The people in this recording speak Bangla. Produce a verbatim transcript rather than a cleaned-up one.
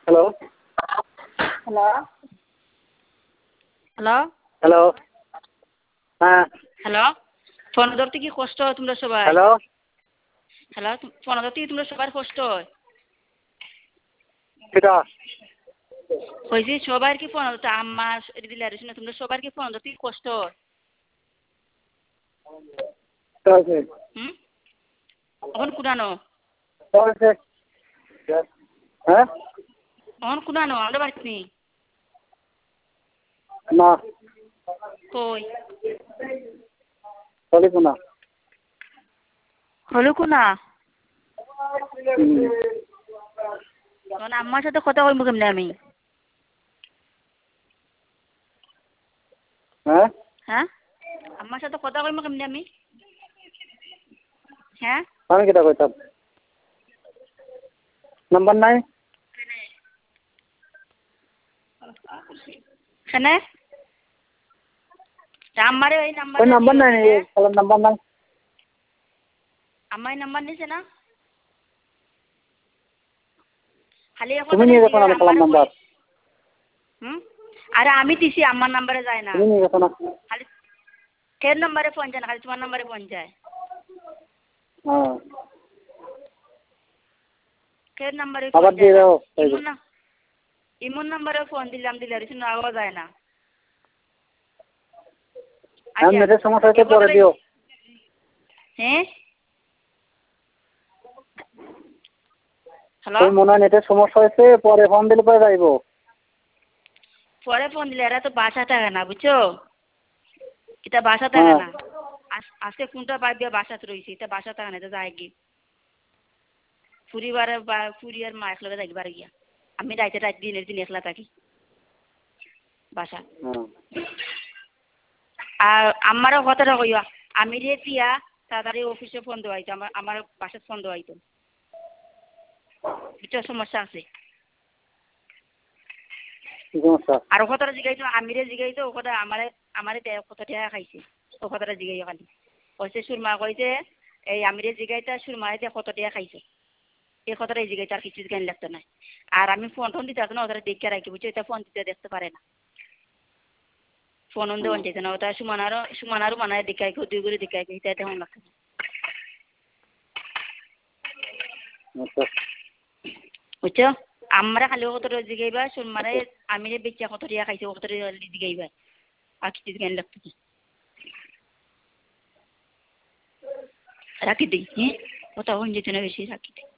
হ্যালো হ্যালো হ্যালো হ্যালো হ্যাঁ হ্যালো ফোন ধরতে কি কষ্ট হয় তোমরা সবাই? হ্যালো হ্যালো ফোন ধরতে কি তোমরা সবার কষ্ট হয়? কেটা কইছি সবার কি ফোন ধরতে আম্মা দিলে আর শুনে তোমরা সবার কি ফোন ধরতে কি কষ্ট হয়? চলছে হুম এখন কুনানো চলছে হ্যাঁ এখন কুনানো আমরা বাড়িতে নেই না কই চলিস না হলো কুনা হুম। তখন আম্মার সাথে কথা কইব কেমনে আমি? হ্যাঁ হ্যাঁ আম্মার সাথে কথা কইব কেমনে আমি? হ্যাঁ আমি কেটা কইতাম নাম্বার নাই কেনে আম্মারে এই ওই নাম্বারে নাম্বার দিও নাই দিলে খেলার নাম্বার নাই আম্মাই নাম্বার নিছে না খালি তুমি কথা নিয়ে গেছো দিলে না খেলার আম্মারে নাম্বার কই হুম আরে আমি দিছি আমার নাম্বারে যায় না তুমি নিয়ে গেছো না খালি কের নাম্বারে ফোন যায় না খালি তোমার নাম্বারে ফোন যায় হ্যাঁ কের নাম্বারে আবার ফোন দিয়ে যায় না দাও ইমন না ইমন নাম্বারে ফোন দিলাম দিলে রিসিভ আওয়া যায় না হ্যাঁ আচ্ছা নেটের সমস্যা এ হচ্ছে পরে কথাটা দিও হ্যাঁ হ্যালো ওই মনে হয় নেটের সমস্যা হয়েছে পরে ফোন দিলে পরে যাইবো পরে ফোন দিলে এরা তো বাসা থাকে না বুঝছো এটা বাসা থাকে হ্যাঁ না আজ- আজকে কোনটা বাদ দিয়ে বাসাতে রয়েছে এটা বাসা থাকে না এটা যায় কি পরিবারে বা ফুরিয়ার মা একলগে যাইবার গিয়া আমি রাইতে রাত দিনের দিন একলা থাকি বাসা হ্যাঁ আর আমারও কথাটা কইয়া আমি রে দিয়া তাড়াতাড়ি অফিসে ফোন দেওয়াইতো আমার আমার বাসার ফোন দেওয়াইতো এটা সমস্যা আছে কি সমস্যা আর ও কথাটা জিগাইতো আমিরে জিগাইতো ও কথা আমারে আমারে দেয় কত টাকা খাইছে ও কথাটা জিগাইয়া খালি কইছে সুরমা কইছে এই আমিরে জিগাইতা সুরমারে দিয়ে কত টাকা খাইছে এই কথাটাই জিগাইতো আর কিছু জিগাইন লাগতো না আর আমি ফোন টোন দিতে না ওদের দেখে রাখি বুঝছো এটা ফোন দিতে দেখতে পারে না ফোন অন দেওয়ান যেত না ওটা সুমানারও সুমানারও মানে দেখাই দুই করে দেখাই এটা তেমন লাগতো না আচ্ছা বুঝছো আমরা খালি কত জিগাইবা সুরমারে আমিরে বেচা কত টাকা খাইছে কত টাকা জিগাইবা আর কিছু জিগাইন লাগতো না রাখি দিই হ্যাঁ কথা হন যেত না বেশি রাখি দিই